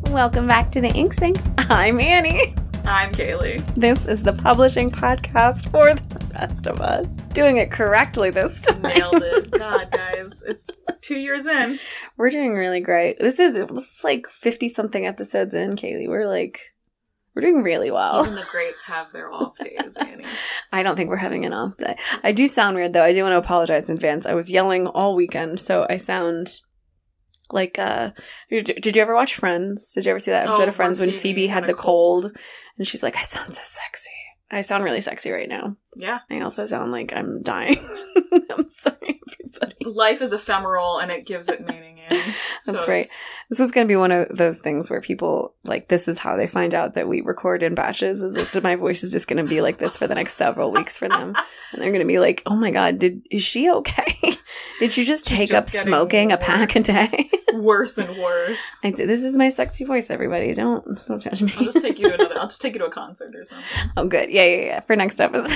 Welcome back to the Ink Sink. I'm Annie. I'm Kaylee. This is the publishing podcast for the rest of us. Doing it correctly this time. Nailed it. God, guys. It's 2 years in. We're doing really great. This is like 50-something episodes in, Kaylee. We're doing really well. Even the greats have their off days, Annie. I don't think we're having an off day. I do sound weird, though. I do want to apologize in advance. I was yelling all weekend, so I sound like, did you ever watch Friends? Did you ever see that episode of Friends when Phoebe had the cold? And she's like, I sound so sexy. I sound really sexy right now. Yeah. I also sound like I'm dying. I'm sorry, everybody. Life is ephemeral, and it gives it meaning, Annie. That's right. This is going to be one of those things where people, like, this is how they find out that we record in batches, is that my voice is just going to be like this for the next several weeks for them. And they're going to be like, oh my God, is she okay? Did she just take up smoking a pack a day? Worse and worse. This is my sexy voice, everybody. Don't judge me. I'll just take you to a concert or something. Oh, good. Yeah. For next episode.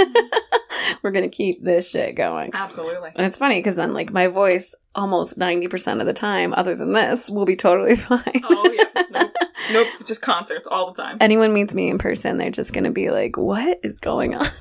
We're going to keep this shit going. Absolutely. And it's funny because then, like, my voice almost 90% of the time, other than this, will be totally fine. Oh, yeah. Nope. Just concerts all the time. Anyone meets me in person, they're just going to be like, what is going on?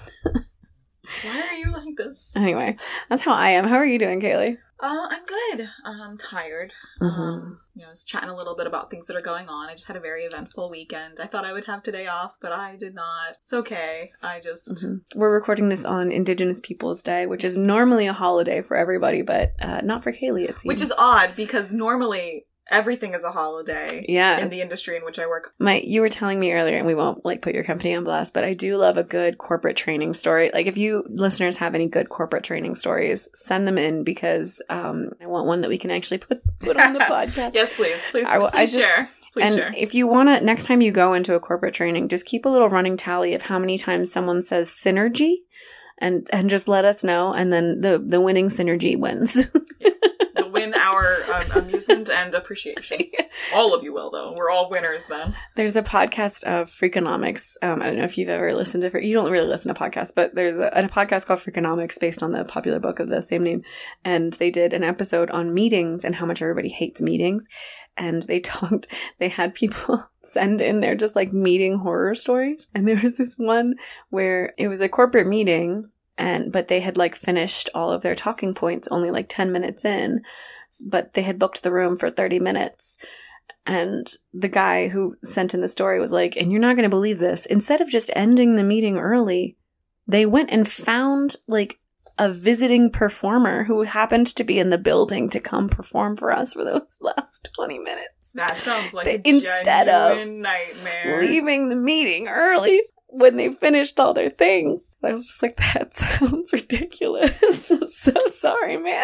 Why are you like this? Anyway, that's how I am. How are you doing, Kaylee? I'm good. I'm tired. Mm-hmm. I was chatting a little bit about things that are going on. I just had a very eventful weekend. I thought I would have today off, but I did not. It's okay. We're recording this on Indigenous Peoples Day, which is normally a holiday for everybody, but not for Kaylee, it seems. Which is odd, because normally everything is a holiday in the industry in which I work. You were telling me earlier, and we won't put your company on blast, but I do love a good corporate training story. Like, if you listeners have any good corporate training stories, send them in, because I want one that we can actually put on the podcast. Yes, please. Please share. Please share. If you want to, next time you go into a corporate training, just keep a little running tally of how many times someone says synergy, and just let us know, and then the winning synergy wins. Yeah. Win our amusement and appreciation. All of you will, though. We're all winners then. There's a podcast of Freakonomics. I don't know if you've ever listened to it. You don't really listen to podcasts, but there's a podcast called Freakonomics based on the popular book of the same name. And they did an episode on meetings and how much everybody hates meetings. And they had people send in their just like meeting horror stories. And there was this one where it was a corporate meeting, but they had like finished all of their talking points only like 10 minutes in, but they had booked the room for 30 minutes. And the guy who sent in the story was like, and you're not going to believe this, instead of just ending the meeting early, they went and found like a visiting performer who happened to be in the building to come perform for us for those last 20 minutes. That sounds like a genuine nightmare. Leaving the meeting early when they finished all their things. I was just like, that sounds ridiculous. I'm so sorry, man.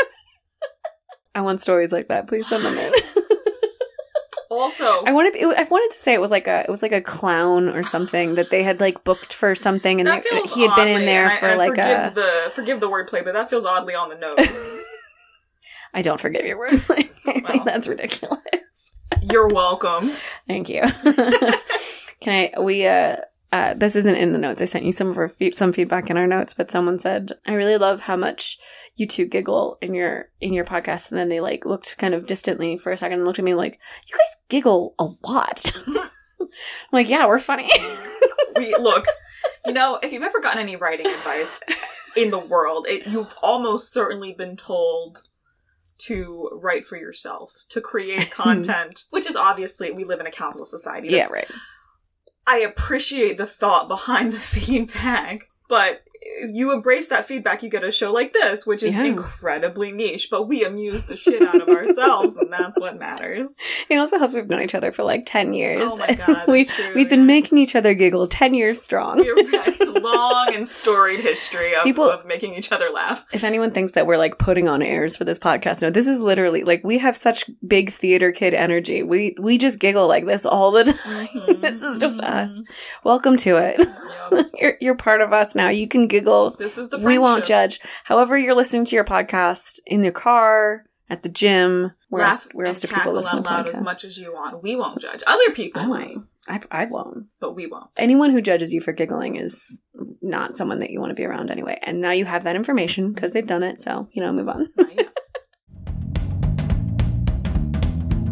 I want stories like that. Please send them in. Also, I wanted to say it was like a clown or something that they had like booked for something, and he had been in there for like forgive the wordplay, but that feels oddly on the nose. I don't forgive your wordplay. I think that's ridiculous. You're welcome. Thank you. This isn't in the notes. I sent you some feedback in our notes, but someone said, I really love how much you two giggle in your podcast. And then they like looked kind of distantly for a second and looked at me like, you guys giggle a lot. I'm like, yeah, we're funny. Look, if you've ever gotten any writing advice in the world, you've almost certainly been told to write for yourself, to create content, which is obviously, we live in a capitalist society. Yeah, right. I appreciate the thought behind the feedback, but you embrace that feedback, you get a show like this, which is incredibly niche, but we amuse the shit out of ourselves, and that's what matters. It also helps we've known each other for like 10 years. Oh my God, that's true. We've been making each other giggle 10 years strong. It's a long and storied history of making each other laugh. If anyone thinks that we're like putting on airs for this podcast, no, this is literally, like, we have such big theater kid energy. We just giggle like this all the time. Mm-hmm. This is just us. Welcome to it. Yep. You're part of us now. You can giggle. This is the friendship. We won't judge. However you're listening to your podcast, in the car, at the gym, where else do people listen to podcasts? Laugh as much as you want. We won't judge. Other people might. I won't. But we won't. Anyone who judges you for giggling is not someone that you want to be around anyway. And now you have that information because they've done it. So, move on.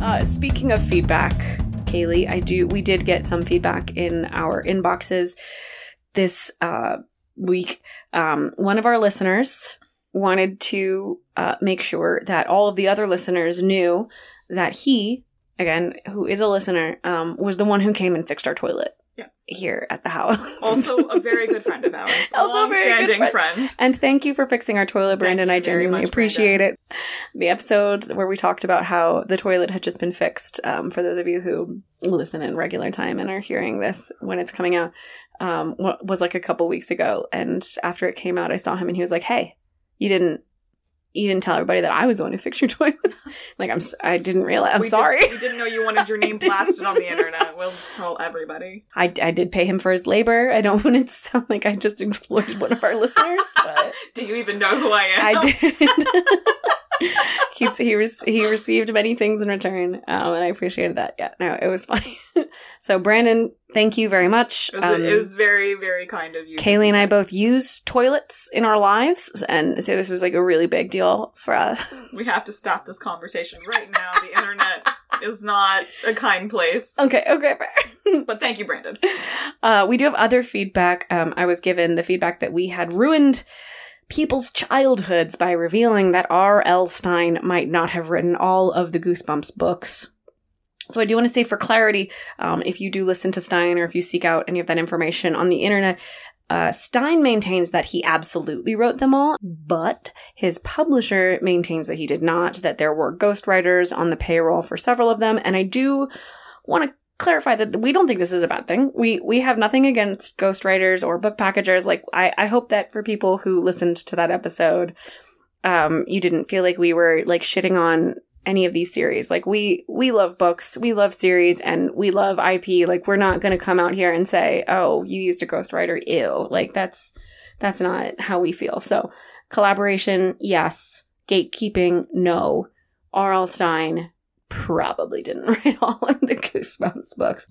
Speaking of feedback, Kaylee, we did get some feedback in our inboxes this week. One of our listeners wanted to make sure that all of the other listeners knew that he, again, who is a listener, was the one who came and fixed our toilet. Yeah. Here at the house. Also a very good friend of ours. A long-standing friend. And thank you for fixing our toilet, Brandon. I genuinely appreciate it. The episode where we talked about how the toilet had just been fixed, for those of you who listen in regular time and are hearing this when it's coming out, was like a couple weeks ago. And after it came out, I saw him and he was like, hey, you didn't tell everybody that I was the one who fixed your toilet. Like, I didn't realize. I'm sorry. We didn't know you wanted your name blasted on the internet. We'll tell everybody. I did pay him for his labor. I don't want it to sound like I just exploited one of our listeners, but... Do you even know who I am? I did. He received many things in return, and I appreciated that. Yeah, no, it was fine. So, Brandon, thank you very much. It was very, very kind of you. Kaylee and I both use toilets in our lives, and so this was like a really big deal for us. We have to stop this conversation right now. The internet is not a kind place. Okay, fair. But thank you, Brandon. We do have other feedback. I was given the feedback that we had ruined people's childhoods by revealing that R.L. Stine might not have written all of the Goosebumps books. So I do want to say for clarity, if you do listen to Stine or if you seek out any of that information on the internet, Stine maintains that he absolutely wrote them all, but his publisher maintains that he did not, that there were ghostwriters on the payroll for several of them, and I do want to clarify that we don't think this is a bad thing. We have nothing against ghostwriters or book packagers. Like, I hope that for people who listened to that episode, you didn't feel like we were like shitting on any of these series. Like, we love books, we love series, and we love IP. Like, we're not going to come out here and say, oh, you used a ghostwriter, ew. Like, that's not how we feel. So collaboration, yes. Gatekeeping, no. R.L. Stine probably didn't write all of the Goosebumps books.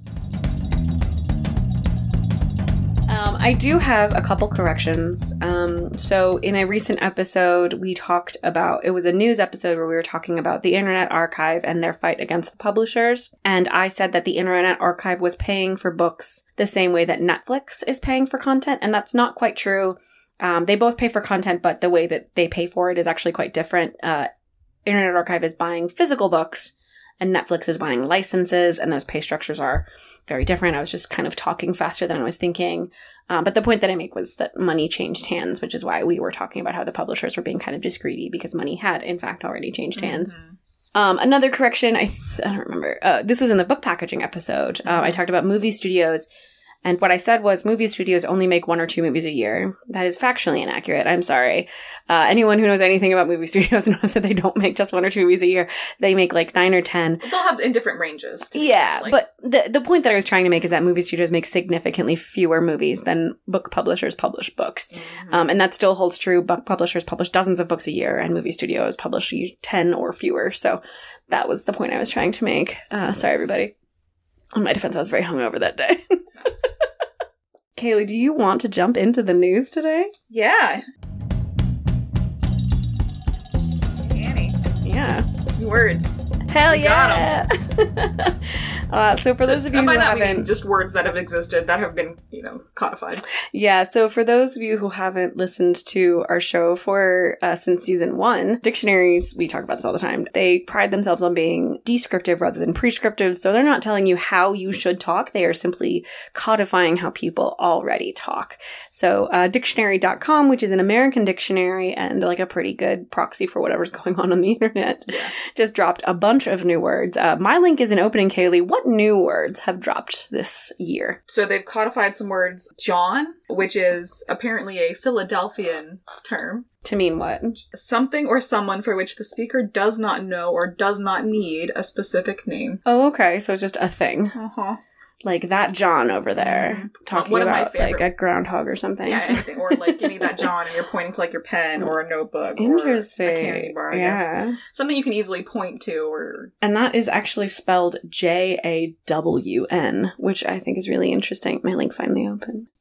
I do have a couple corrections. So in a recent episode, we talked about, it was a news episode where we were talking about the Internet Archive and their fight against the publishers. And I said that the Internet Archive was paying for books the same way that Netflix is paying for content. And that's not quite true. They both pay for content, but the way that they pay for it is actually quite different. Internet Archive is buying physical books, and Netflix is buying licenses, and those pay structures are very different. I was just kind of talking faster than I was thinking. But the point that I make was that money changed hands, which is why we were talking about how the publishers were being kind of discreet, because money had, in fact, already changed hands. Another correction, I don't remember. This was in the book packaging episode. I talked about movie studios. And what I said was movie studios only make 1 or 2 movies a year. That is factually inaccurate. I'm sorry. Anyone who knows anything about movie studios knows that they don't make just 1 or 2 movies a year. They make like 9 or 10. They'll have in different ranges. Yeah, but the point that I was trying to make is that movie studios make significantly fewer movies than book publishers publish books. And that still holds true. Book publishers publish dozens of books a year, and movie studios publish 10 or fewer. So that was the point I was trying to make. Sorry, everybody. On my defense, I was very hungover that day. Kaylee, do you want to jump into the news today? Yeah. Annie. Yeah. Words. Hell yeah! So for those of you who haven't... just words that have existed, that have been, codified. Yeah, so for those of you who haven't listened to our show for since season 1, dictionaries, we talk about this all the time, they pride themselves on being descriptive rather than prescriptive, so they're not telling you how you should talk, they are simply codifying how people already talk. So dictionary.com, which is an American dictionary and like a pretty good proxy for whatever's going on the internet, just dropped a bunch of new words. My link isn't opening, Kaylee. What new words have dropped this year? So they've codified some words. John, which is apparently a Philadelphian term. To mean what? Something or someone for which the speaker does not know or does not need a specific name. Oh, okay. So it's just a thing. Like that John over there talking about like a groundhog or something. Yeah, anything. Or like, give me that John, and you're pointing to like your pen or a notebook. Interesting. Or a candy bar, I guess. Something you can easily point to. And that is actually spelled Jawn, which I think is really interesting. My link finally opened.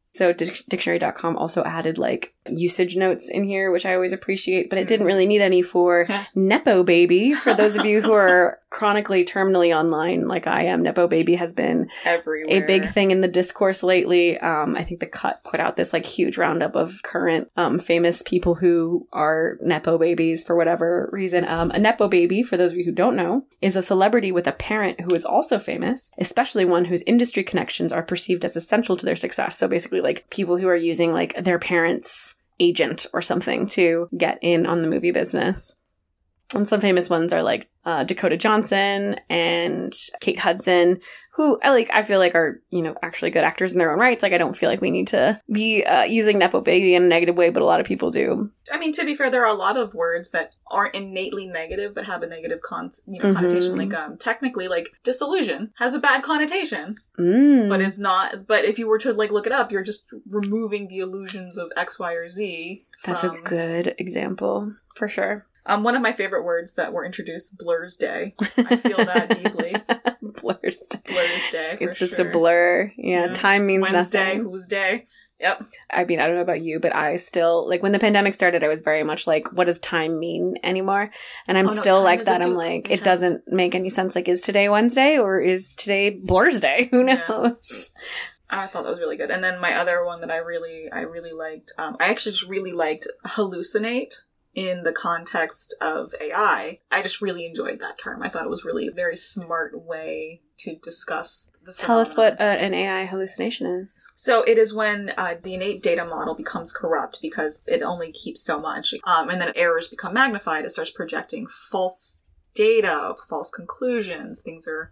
So dictionary.com also added like usage notes in here, which I always appreciate, but it didn't really need any for Nepo baby. For those of you who are chronically terminally online like I am, Nepo baby has been everywhere. A big thing in the discourse lately. I think The Cut put out this like huge roundup of current famous people who are Nepo babies for whatever reason. A Nepo baby, for those of you who don't know, is a celebrity with a parent who is also famous, especially one whose industry connections are perceived as essential to their success. So basically like people who are using like their parents' agent or something to get in on the movie business. And some famous ones are like Dakota Johnson and Kate Hudson, who I feel like are, actually good actors in their own rights. Like, I don't feel like we need to be using Nepo baby in a negative way, but a lot of people do. I mean, to be fair, there are a lot of words that aren't innately negative, but have a negative connotation. Like, technically, like, disillusion has a bad connotation, but it's not. But if you were to, like, look it up, you're just removing the illusions of X, Y, or Z. That's a good example, for sure. One of my favorite words that were introduced, Blur's Day. I feel that deeply. Blur's Day. Blur's Day, it's just a blur. Yeah, time means Wednesday, nothing. whose day? Yep. I mean, I don't know about you, but I still, like, when the pandemic started, I was very much like, what does time mean anymore? And I'm still like that. I'm like, it doesn't make any sense. Like, is today Wednesday or is today Blur's Day? Who knows? I thought that was really good. And then my other one that I really liked, I actually just really liked hallucinate. In the context of AI, I just really enjoyed that term. I thought it was really a very smart way to discuss the phenomenon. Tell us what an AI hallucination is. So it is when the innate data model becomes corrupt because it only keeps so much. And then errors become magnified. It starts projecting false data, false conclusions. Things are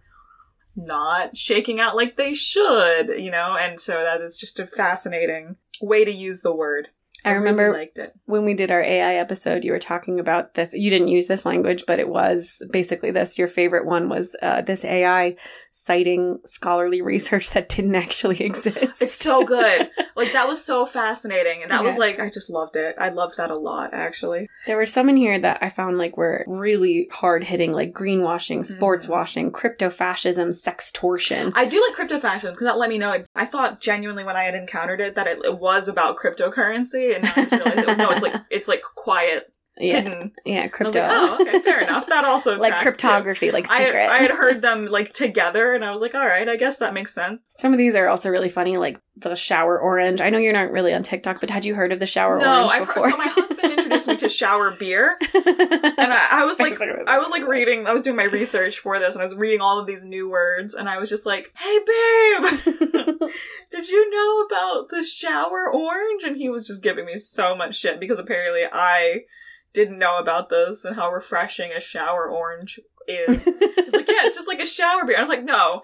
not shaking out like they should, And so that is just a fascinating way to use the word. I remember really liked it. When we did our AI episode, you were talking about this. You didn't use this language, but it was basically this. Your favorite one was this AI citing scholarly research that didn't actually exist. It's so good. Like, that was so fascinating. And that was like, I just loved it. I loved that a lot, actually. There were some in here that I found like were really hard hitting, like greenwashing, sports washing, crypto-fascism, sextortion. I do like crypto-fascism because that let me know. I thought genuinely when I had encountered it that it was about cryptocurrency. And now I just realized, it's like quiet, hidden. Yeah, crypto. I was like, okay, fair enough. That also like cryptography, too. like secret. I had heard them like together, and I was like, all right, I guess that makes sense. Some of these are also really funny, like the shower orange. I know you're not really on TikTok, but had you heard of the shower orange before? So my husband introduced me to shower beer, and I was like, reading. I was doing my research for this, and I was reading all of these new words, and I was just like, hey, babe. Did you know about the shower orange? And he was just giving me so much shit because apparently I didn't know about this and how refreshing a shower orange is. He's like, yeah, it's just like a shower beer. I was like, no,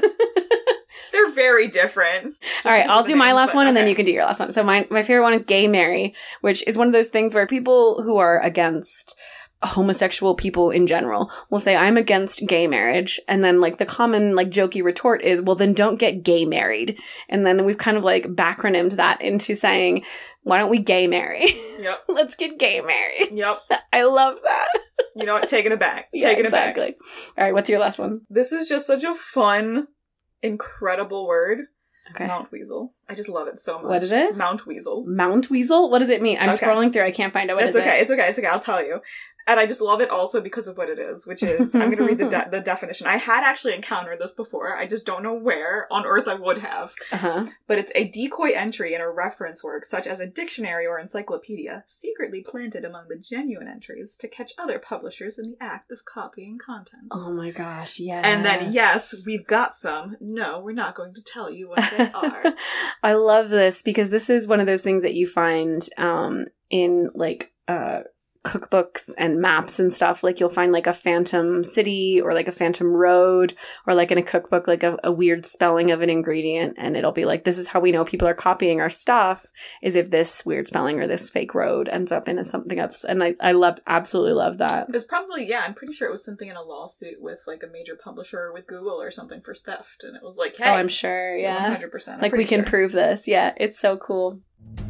they're very different. All right, I'll do my last one and then you can do your last one. So my favorite one is Gay Mary, which is one of those things where people who are against homosexual people in general will say, I'm against gay marriage. And then like the common like jokey retort is, well, then don't get gay married. And then we've kind of like backronymed that into saying, why don't we gay marry? Yep. Let's get gay married. Yep. I love that. You know what? Taking it back. Yeah, taking exactly. it back. All right, what's your last one? This is just such a fun, incredible word. Okay. Mount Weasel. I just love it so much. What is it? Mount Weasel. Mount Weasel? What does it mean? I'm scrolling through. I can't find out what it is. It's okay. I'll tell you. And I just love it also because of what it is, which is, I'm going to read the definition. I had actually encountered this before. I just don't know where on earth I would have. But it's a decoy entry in a reference work, such as a dictionary or encyclopedia, secretly planted among the genuine entries to catch other publishers in the act of copying content. Oh my gosh, yes. And then, yes, we've got some. No, we're not going to tell you what they are. I love this because this is one of those things that you find in, like, cookbooks and maps and stuff. Like, you'll find like a phantom city or like a phantom road, or like in a cookbook like a weird spelling of an ingredient, and it'll be like, this is how we know people are copying our stuff, is if this weird spelling or this fake road ends up in something else. And I absolutely love that. It was probably, I'm pretty sure it was something in a lawsuit with like a major publisher with Google or something for theft, and it was like, hey, I'm sure, 100%. Like, we can prove this. Yeah, it's so cool.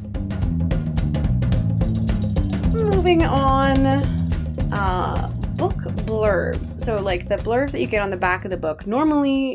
Moving on, book blurbs. So, like, the blurbs that you get on the back of the book. Normally,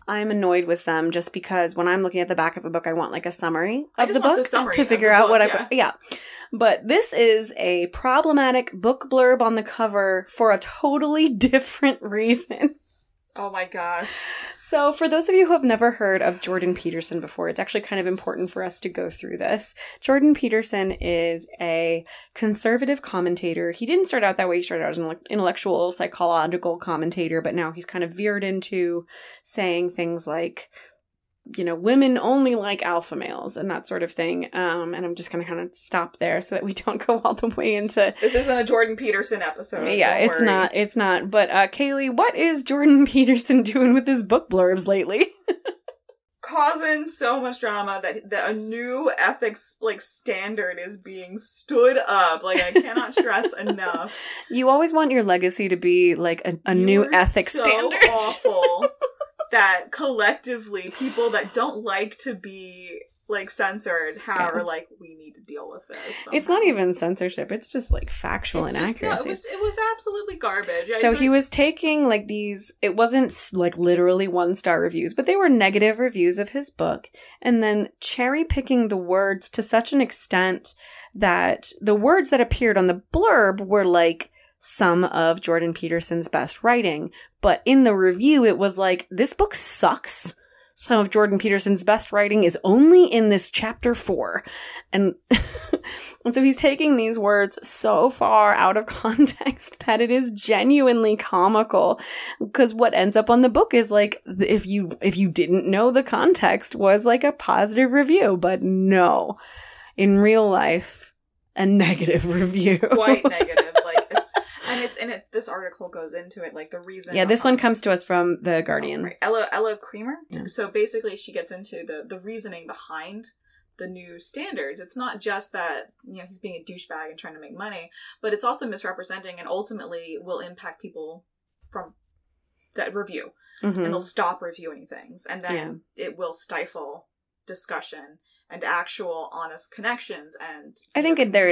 I'm annoyed with them just because when I'm looking at the back of a book, I want like a summary I of just the want book the summary to of figure the out book, what yeah. yeah. But this is a problematic book blurb on the cover for a totally different reason. Oh my gosh. So for those of you who have never heard of Jordan Peterson before, it's actually kind of important for us to go through this. Jordan Peterson is a conservative commentator. He didn't start out that way. He started out as an intellectual psychological commentator, but now he's kind of veered into saying things like, you know, women only like alpha males and that sort of thing. And I'm just going to kind of stop there so that we don't go all the way into... This isn't a Jordan Peterson episode. Yeah, it's not. It's not. But Kaylee, what is Jordan Peterson doing with his book blurbs lately? Causing so much drama that a new ethics standard is being stood up. Like, I cannot stress enough. You always want your legacy to be like a new ethics standard. So awful. That collectively people that don't like to be censored are like, we need to deal with this somehow. It's not even censorship, it's just like factual inaccuracy. No, it was absolutely garbage. So he was taking like these, it wasn't like literally 1-star reviews, but they were negative reviews of his book, and then cherry picking the words to such an extent that the words that appeared on the blurb were like some of Jordan Peterson's best writing. But in the review, it was like, this book sucks. Some of Jordan Peterson's best writing is only in this chapter 4. And, and so he's taking these words so far out of context that it is genuinely comical. Because what ends up on the book is like, if you didn't know the context, was like a positive review. But no, in real life, a negative review. Quite negative. This article goes into it, like the reason. Yeah, this one comes to us from The Guardian. Right. Ella Creamer. Yeah. So basically she gets into the reasoning behind the new standards. It's not just that, you know, he's being a douchebag and trying to make money, but it's also misrepresenting and ultimately will impact people from that review. Mm-hmm. And they'll stop reviewing things. And then it will stifle discussion and actual honest connections. And I think there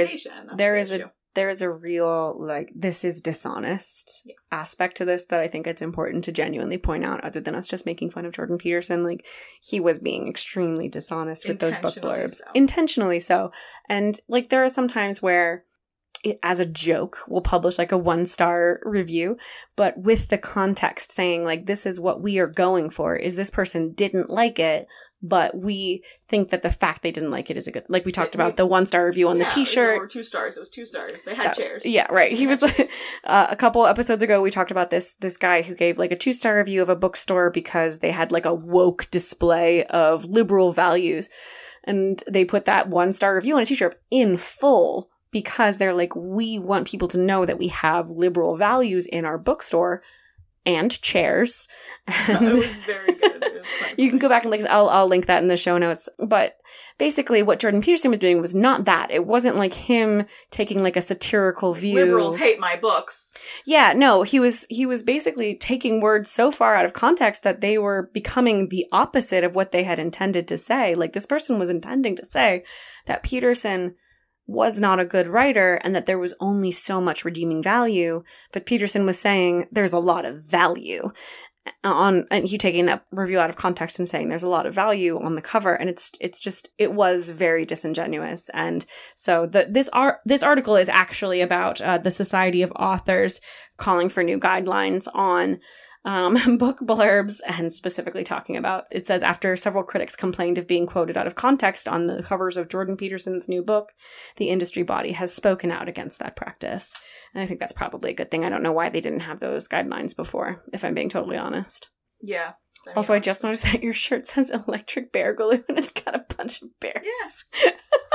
is a real, like, this is dishonest aspect to this that I think it's important to genuinely point out, other than us just making fun of Jordan Peterson. Like, he was being extremely dishonest with those book blurbs. Intentionally so. And, like, there are some times where, as a joke, we'll publish, like, a 1-star review, but with the context saying, like, this is what we are going for, is this person didn't like it, but we think that the fact they didn't like it is a good... Like, we talked about the 1-star review on the t-shirt. Or 2 stars. It was 2 stars. They had chairs. Yeah, right. He was like... a couple episodes ago, we talked about this guy who gave, like, a 2-star review of a bookstore because they had, like, a woke display of liberal values. And they put that 1-star review on a t-shirt in full because they're like, we want people to know that we have liberal values in our bookstore and chairs. And it was very good. You can go back and link. I'll link that in the show notes. But basically, what Jordan Peterson was doing was not that. It wasn't like him taking like a satirical view. Liberals hate my books. Yeah, no, he was basically taking words so far out of context that they were becoming the opposite of what they had intended to say. Like, this person was intending to say that Peterson was not a good writer and that there was only so much redeeming value, but Peterson was saying there's a lot of value and he taking that review out of context and saying there's a lot of value on the cover, and it was very disingenuous. And so this article is actually about the Society of Authors calling for new guidelines on book blurbs, and specifically talking about, it says, after several critics complained of being quoted out of context on the covers of Jordan Peterson's new book, the industry body has spoken out against that practice. And I think that's probably a good thing. I don't know why they didn't have those guidelines before, if I'm being totally honest. Yeah. Also, I just noticed that your shirt says Electric Bear Glue and it's got a bunch of bears. Yeah.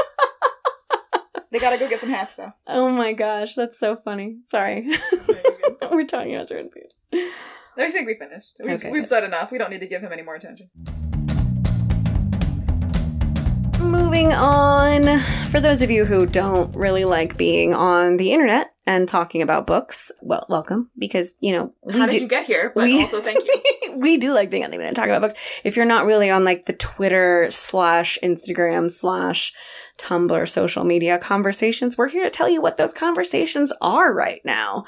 They gotta go get some hats, though. Oh my gosh, that's so funny. Sorry. We're talking about Jordan Peterson. I think we finished. We've said enough. We don't need to give him any more attention. Moving on. For those of you who don't really like being on the internet, and talking about books. Well, welcome, because, how did you get here? But also thank you. We do like being on the internet and talking about books. If you're not really on like the Twitter / Instagram / Tumblr social media conversations, we're here to tell you what those conversations are right now.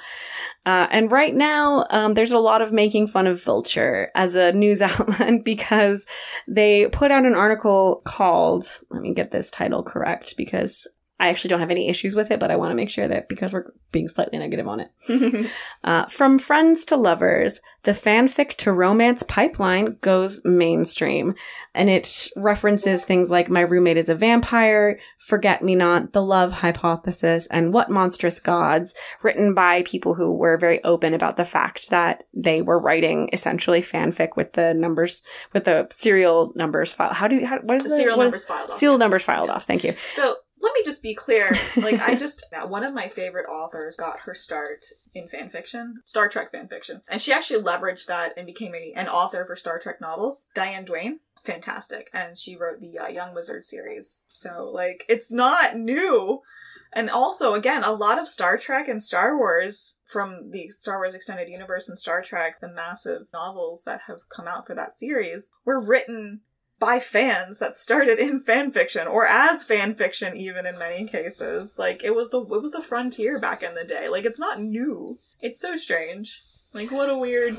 And right now, there's a lot of making fun of Vulture as a news outlet because they put out an article called, let me get this title correct because I actually don't have any issues with it, but I want to make sure that because we're being slightly negative on it. From friends to lovers, the fanfic to romance pipeline goes mainstream. And it references things like My Roommate is a Vampire, Forget Me Not, The Love Hypothesis, and What Monstrous Gods, written by people who were very open about the fact that they were writing essentially fanfic with the numbers, with the serial numbers file. What is the serial numbers filed off? Serial numbers filed off. Thank you. So let me just be clear. Like, one of my favorite authors got her start in fan fiction, Star Trek fan fiction. And she actually leveraged that and became an author for Star Trek novels. Diane Duane, fantastic. And she wrote the Young Wizard series. So, like, it's not new. And also, again, a lot of Star Trek and Star Wars, from the Star Wars Extended Universe and Star Trek, the massive novels that have come out for that series, were written by fans that started in fan fiction, or as fan fiction even in many cases. Like, it was the frontier back in the day. Like, it's not new. It's so strange. Like, what a weird,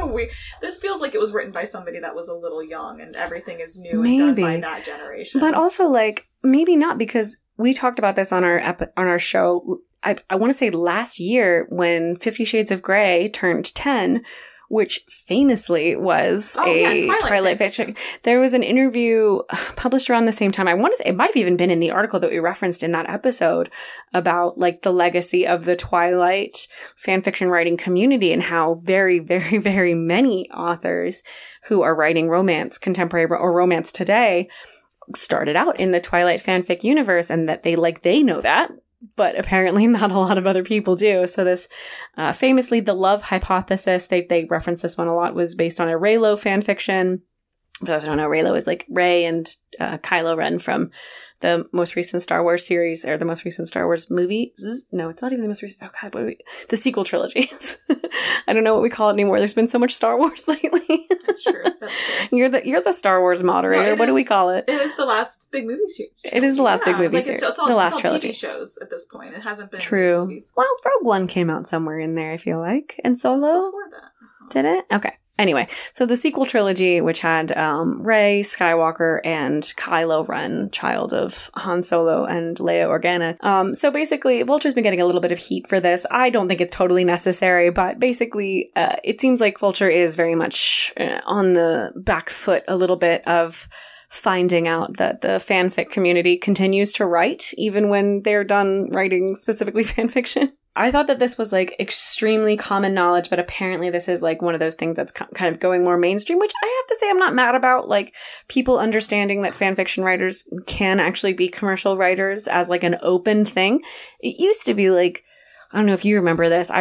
this feels like it was written by somebody that was a little young and everything is new and done by that generation. But also, like, maybe not, because we talked about this on our show, I want to say last year when 50 Shades of Grey turned 10, which famously was Twilight fiction. There was an interview published around the same time. I want to say it might have even been in the article that we referenced in that episode about like the legacy of the Twilight fanfiction writing community and how very, very, very many authors who are writing romance, contemporary or romance today, started out in the Twilight fanfic universe, and that they know that. But apparently not a lot of other people do. So this, famously, The Love Hypothesis, they reference this one a lot, was based on a Reylo fanfiction. For those who don't know, Reylo is like Rey and Kylo Ren from the most recent Star Wars series, or the most recent Star Wars movies. No, it's not even the most recent. Oh God, the sequel trilogies. I don't know what we call it anymore. There's been so much Star Wars lately. That's true. You're the Star Wars moderator. What do we call it? It is the last big movie series. It is the last big movie series. It's all, the last all trilogy. TV shows at this point. It hasn't been true. Movies. Well, Rogue One came out somewhere in there, I feel like, and Solo. It was before that. Did it? Okay. Anyway, so the sequel trilogy, which had Rey Skywalker and Kylo Ren, child of Han Solo and Leia Organa. So basically, Vulture's been getting a little bit of heat for this. I don't think it's totally necessary, but basically, it seems like Vulture is very much on the back foot a little bit of finding out that the fanfic community continues to write, even when they're done writing specifically fanfiction. I thought that this was like extremely common knowledge, but apparently this is like one of those things that's kind of going more mainstream, which I have to say I'm not mad about. Like, people understanding that fanfiction writers can actually be commercial writers as like an open thing. It used to be like, I don't know if you remember this.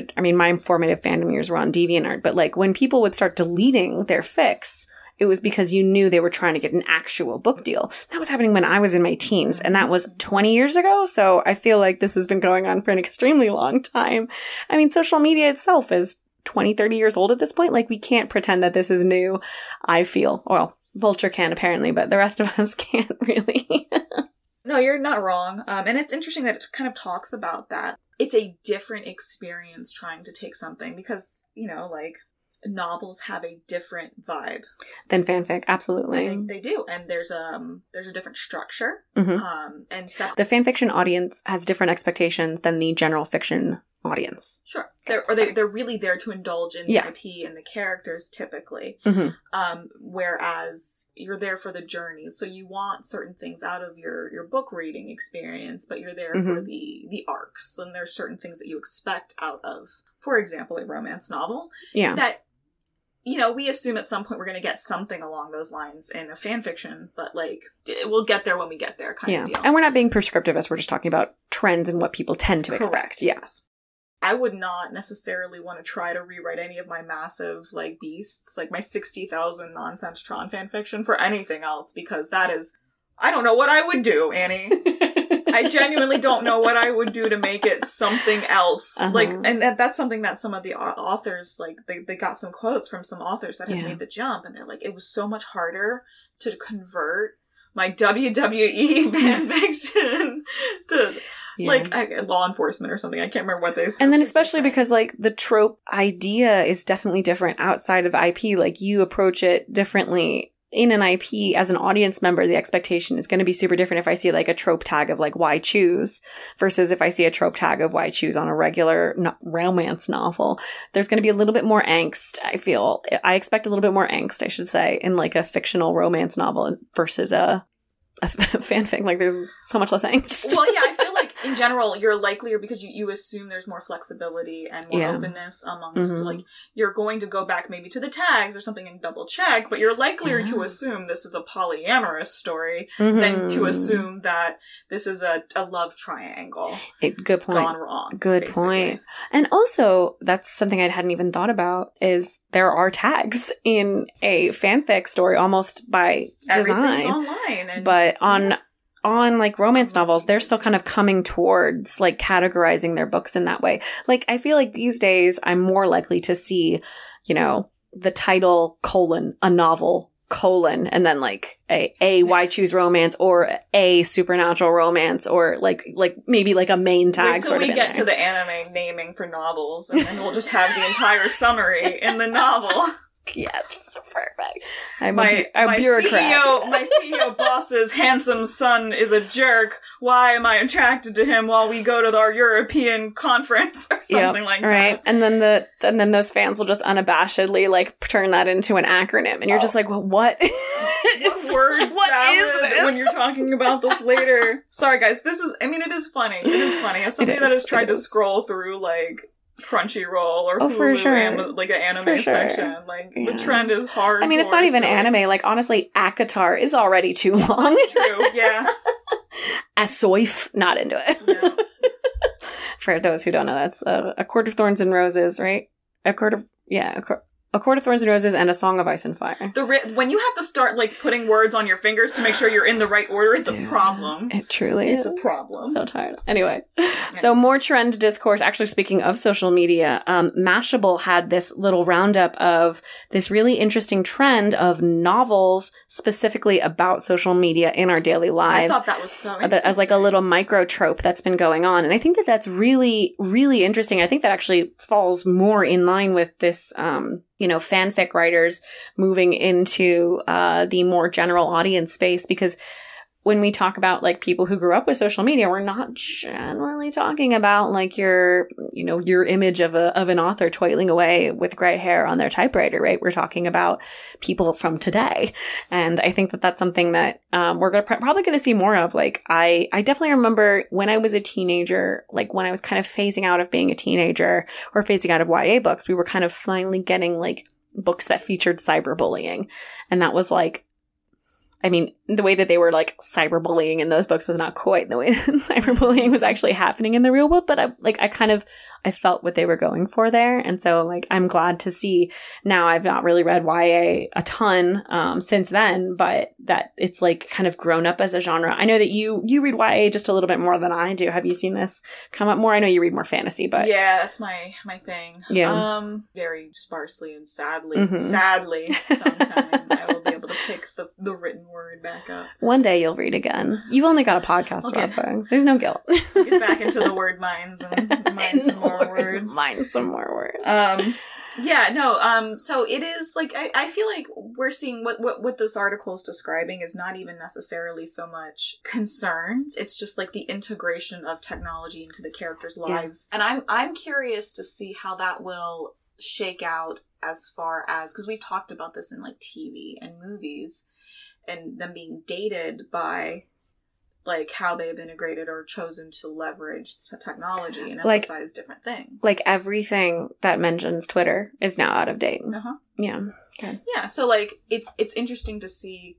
My formative fandom years were on DeviantArt, but like when people would start deleting their fics, it was because you knew they were trying to get an actual book deal. That was happening when I was in my teens, and that was 20 years ago. So I feel like this has been going on for an extremely long time. I mean, social media itself is 20, 30 years old at this point. Like, we can't pretend that this is new, I feel. Well, Vulture can apparently, but the rest of us can't really. No, you're not wrong. And it's interesting that it kind of talks about that. It's a different experience trying to take something because, like, novels have a different vibe than fanfic. Absolutely, they do, and there's a different structure. Mm-hmm. The fanfiction audience has different expectations than the general fiction audience. Sure, they're really there to indulge in the IP and the characters typically. Mm-hmm. Whereas you're there for the journey, so you want certain things out of your book reading experience, but you're there for the arcs, and there's certain things that you expect out of, for example, a romance novel. Yeah. That, we assume at some point we're going to get something along those lines in a fan fiction, but like, we'll get there when we get there kind of deal. And we're not being prescriptivist. We're just talking about trends and what people tend to expect. Yes. I would not necessarily want to try to rewrite any of my massive, like, beasts, like my 60,000 nonsense Tron fan fiction for anything else, because that is, I don't know what I would do, Annie. I genuinely don't know what I would do to make it something else. Like, and that's something that some of the authors, like, they got some quotes from some authors that had made the jump, and they're like, it was so much harder to convert my WWE fanfiction to like law enforcement or something. I can't remember what they said. And then especially because like the trope idea is definitely different outside of IP. Like you approach it differently in an IP as an audience member. The expectation is going to be super different if I see like a trope tag of like why choose versus if I see a trope tag of why choose on a regular romance novel. There's going to be a little bit more angst. I expect a little bit more angst, I should say, in like a fictional romance novel versus a fanfic. Like there's so much less angst. Well, yeah, I feel like in general you're likelier because you assume there's more flexibility and more openness amongst like you're going to go back maybe to the tags or something and double check, but you're likelier to assume this is a polyamorous story than to assume that this is a love triangle. Good point. Gone wrong. Good basically. point. And also that's something I hadn't even thought about is there are tags in a fanfic story almost by design. Everything's online. But on like romance novels, they're still kind of coming towards like categorizing their books in that way. Like I feel like these days I'm more likely to see, you know, the title : a novel : and then like a why choose romance or a supernatural romance or like maybe like a main tag. Wait till sort of we get to the anime naming for novels, and then we'll just have the entire summary in the novel. Yes, perfect. I'm my bureaucrat. My CEO boss's handsome son is a jerk. Why am I attracted to him while we go to our European conference or something like right. that? And then those fans will just unabashedly like turn that into an acronym, and you're just like, well, what? What word salad this? when you're talking about this later? Sorry, guys. It is funny. It is funny. As somebody that has tried to scroll through like Crunchyroll or Hulu, for sure. like an anime section. Like the trend is hard. I mean, it's not even anime. Like honestly, ACOTAR is already too long. That's true. Yeah. Asoif, not into it. Yeah. For those who don't know, that's A Court of Thorns and Roses, right? A Court of Thorns and Roses and A Song of Ice and Fire. When you have to start like putting words on your fingers to make sure you're in the right order, it's a problem. It truly is. It's a problem. So tired. Anyway, so more trend discourse. Actually, speaking of social media, Mashable had this little roundup of this really interesting trend of novels specifically about social media in our daily lives. I thought that was so interesting. As like a little micro trope that's been going on. And I think that that's really, really interesting. I think that actually falls more in line with this, fanfic writers moving into the more general audience space, because when we talk about like people who grew up with social media, we're not generally talking about like your image of an author toiling away with gray hair on their typewriter, right? We're talking about people from today. And I think that that's something that we're probably going to see more of. Like, I definitely remember when I was a teenager, like when I was kind of phasing out of being a teenager or phasing out of YA books, we were kind of finally getting like books that featured cyberbullying. And that was like, I mean, the way that they were like cyberbullying in those books was not quite the way that cyberbullying was actually happening in the real world, but I felt what they were going for there. And so like, I'm glad to see now. I've not really read YA a ton since then, but that it's like kind of grown up as a genre. I know that you read YA just a little bit more than I do. Have you seen this come up more? I know you read more fantasy, but yeah, that's my thing. Yeah. Very sparsely and sadly, sometime I will be able to pick the written word back up. One day you'll read again. You've only got a podcast about books. There's no guilt. Get back into the word mines and mine some more words. Mine some more words. So it is like I feel like we're seeing what this article is describing is not even necessarily so much concerns. It's just like the integration of technology into the characters' lives. And I'm curious to see how that will shake out as far as, because we've talked about this in like TV and movies and them being dated by like how they've integrated or chosen to leverage technology and emphasize different things. Like everything that mentions Twitter is now out of date. Uh-huh. Yeah. Okay. Yeah. So like it's interesting to see,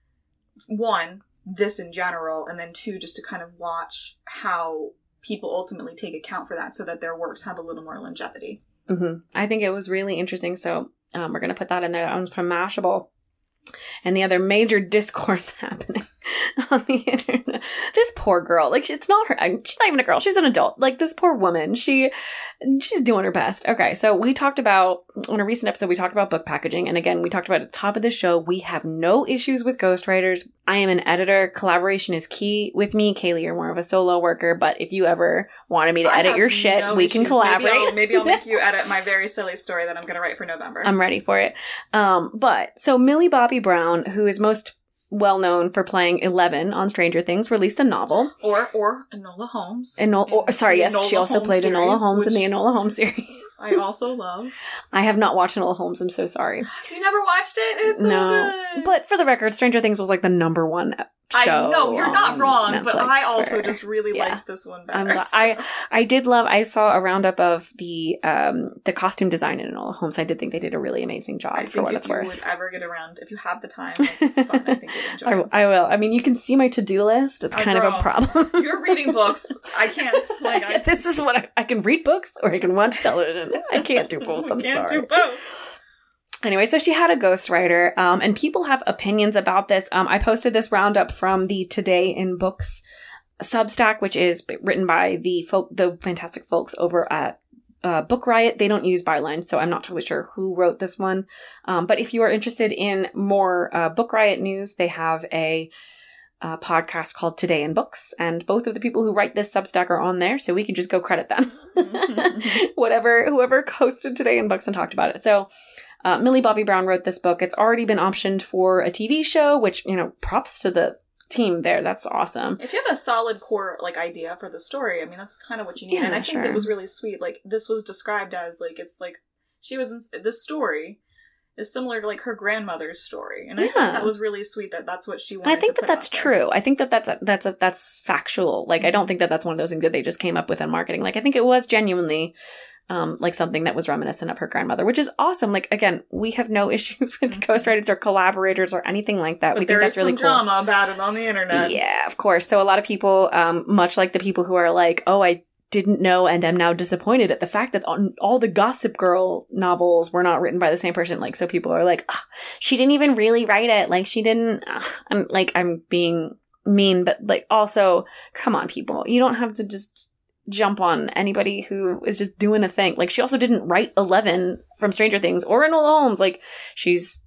one, this in general, and then two, just to kind of watch how people ultimately take account for that so that their works have a little more longevity. Mm-hmm. I think it was really interesting. So we're going to put that in there. That one's from Mashable. And the other major discourse happening on the internet. This poor girl. Like, it's not her. She's not even a girl. She's an adult. Like, this poor woman. She's doing her best. Okay, so we talked about, on a recent episode, we talked about book packaging. And again, we talked about at the top of the show, we have no issues with ghostwriters. I am an editor. Collaboration is key with me. Kaylee, you're more of a solo worker. But if you ever wanted me to edit your shit, we can collaborate. Maybe I'll make you edit my very silly story that I'm going to write for November. I'm ready for it. But, so Millie Bobby Brown, who is most well known for playing 11 on Stranger Things, released a novel. Or Enola Holmes. She also played Enola Holmes in the Enola Holmes series. I also love. I have not watched Enola Holmes. I'm so sorry. You never watched it? It's so good. But for the record, Stranger Things was like the number one show. No, you're not wrong. Netflix, but I also just really liked this one better. I did love. I saw a roundup of the costume design in Enola Holmes. I did think they did a really amazing job for what it's worth. If you would ever get around, if you have the time, it's fun. I think you'd enjoy it. I will. I mean, you can see my to-do list. It's kind of a problem. You're reading books. I can't. This is what I can read books or I can watch television. I can't do both. I'm sorry. Can't do both. Anyway, so she had a ghostwriter, and people have opinions about this. I posted this roundup from the Today in Books Substack, which is written by the fantastic folks over at Book Riot. They don't use bylines, so I'm not totally sure who wrote this one. But if you are interested in more Book Riot news, they have a podcast called Today in Books, and both of the people who write this Substack are on there, so we can just go credit them. Whoever hosted Today in Books and talked about it. So Millie Bobby Brown wrote this book. It's already been optioned for a TV show, which, props to the team there. That's awesome. If you have a solid core idea for the story, I mean, that's kind of what you need. And I think it was really sweet. Like, this was described as it's like she was in this story is similar to her grandmother's story, and I think that was really sweet. That's what she wanted. And I think to put that's true. I think that's factual. I don't think that's one of those things that they just came up with in marketing. I think it was genuinely something that was reminiscent of her grandmother, which is awesome. Again, we have no issues with ghostwriters or collaborators or anything like that. But we think that's really cool. There is some drama about it on the internet. Yeah, of course. So a lot of people, much like the people who are like, oh, I didn't know and am now disappointed at the fact that all the Gossip Girl novels were not written by the same person. So people are like, oh, she didn't even really write it. She didn't. I'm being mean, but also, come on, people. You don't have to just jump on anybody who is just doing a thing. She also didn't write 11 from Stranger Things or Enola Holmes. She's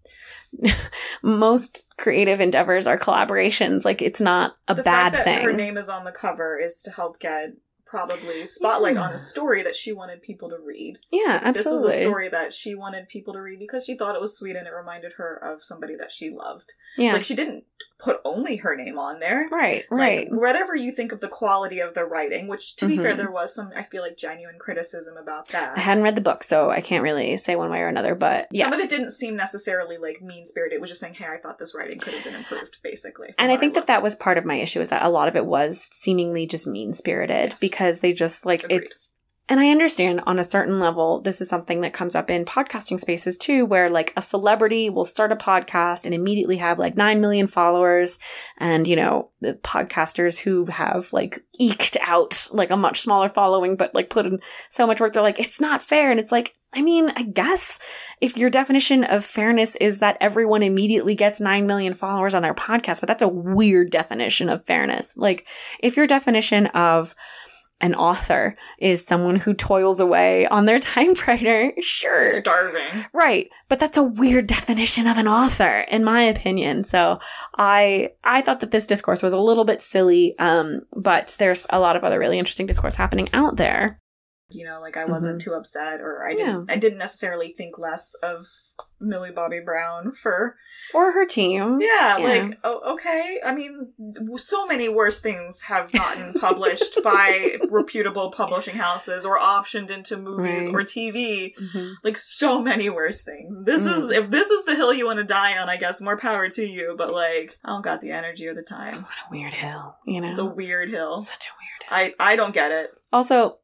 most creative endeavors are collaborations. It's not a bad thing. The fact that her name is on the cover is to help get probably spotlight on a story that she wanted people to read. Yeah, absolutely. This was a story that she wanted people to read because she thought it was sweet and it reminded her of somebody that she loved. Yeah. She didn't put only her name on there. Right. Whatever you think of the quality of the writing, which to be fair, there was some, I feel genuine criticism about that. I hadn't read the book, so I can't really say one way or another, but yeah. Some of it didn't seem necessarily mean-spirited. It was just saying, hey, I thought this writing could have been improved, basically. And I think that was part of my issue, is that a lot of it was seemingly just mean-spirited, because they just it's. And I understand on a certain level, this is something that comes up in podcasting spaces too, where a celebrity will start a podcast and immediately have 9 million followers. And, the podcasters who have eked out a much smaller following, but put in so much work, they're it's not fair. And it's I mean, I guess if your definition of fairness is that everyone immediately gets 9 million followers on their podcast, but that's a weird definition of fairness. If your definition of an author is someone who toils away on their typewriter, sure. Starving. Right. But that's a weird definition of an author, in my opinion. So I thought that this discourse was a little bit silly, but there's a lot of other really interesting discourse happening out there. I wasn't too upset, or I didn't necessarily think less of Millie Bobby Brown or her team. Yeah. Okay. I mean, so many worse things have gotten published by reputable publishing houses or optioned into movies or TV. Mm-hmm. So many worse things. If this is the hill you want to die on, I guess more power to you. But I don't got the energy or the time. What a weird hill, It's a weird hill. Such a weird hill. I don't get it. Also,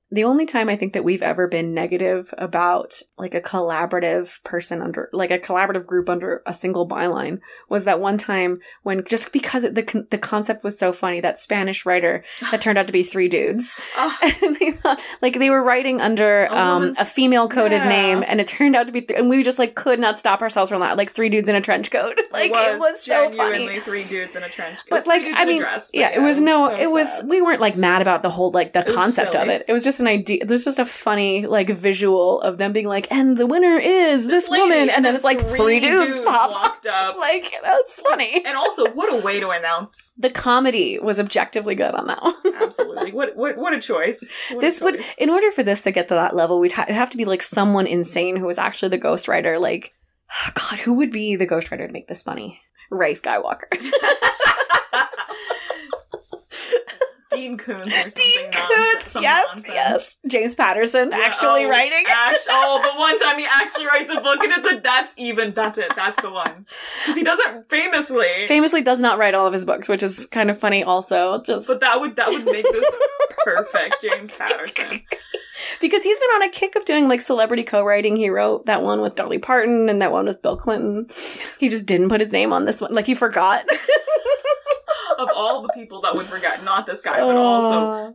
The only time I think that we've ever been negative about like a collaborative person under, like a collaborative group under a single byline was that one time when, just because the concept was so funny, that Spanish writer that turned out to be 3 dudes. And they thought, like, they were writing under a female coded name, and it turned out to be, and we just like could not stop ourselves from that. Like 3 dudes in a trench coat. Like it was so funny. Genuinely 3 dudes in a trench coat. But like, I mean, we weren't like mad about the whole, like the concept of it. It was just an idea. There's just a funny like visual of them being like, and the winner is this woman, and then it's like 3 dudes pop walked up. Like, that's funny. And also, what a way to announce. The comedy was objectively good on that one. Absolutely. What a choice. Would, in order for this to get to that level, it'd have to be like someone insane who was actually the ghostwriter. Like, God, who would be the ghostwriter to make this funny? Ray Skywalker. Dean Koontz or something. Yes. James Patterson actually writing. The one time he actually writes a book, and that's it. That's the one. Because he doesn't famously does not write all of his books, which is kind of funny also. But that would make this perfect, James Patterson. Because he's been on a kick of doing like celebrity co-writing. He wrote that one with Dolly Parton and that one with Bill Clinton. He just didn't put his name on this one. Like, he forgot. Of all the people that would forget, not this guy, but also.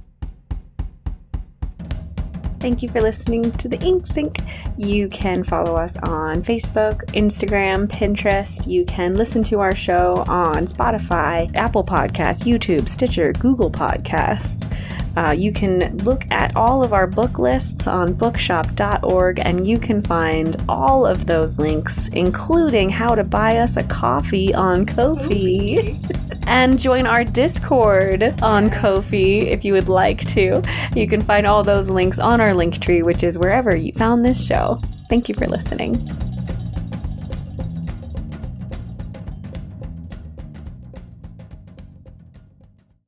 Thank you for listening to The Ink Sink. You can follow us on Facebook, Instagram, Pinterest. You can listen to our show on Spotify, Apple Podcasts, YouTube, Stitcher, Google Podcasts. You can look at all of our book lists on bookshop.org, and you can find all of those links, including how to buy us a coffee on Ko-fi. And join our Discord on Ko-fi if you would like to. You can find all those links on our link tree, which is wherever you found this show. Thank you for listening.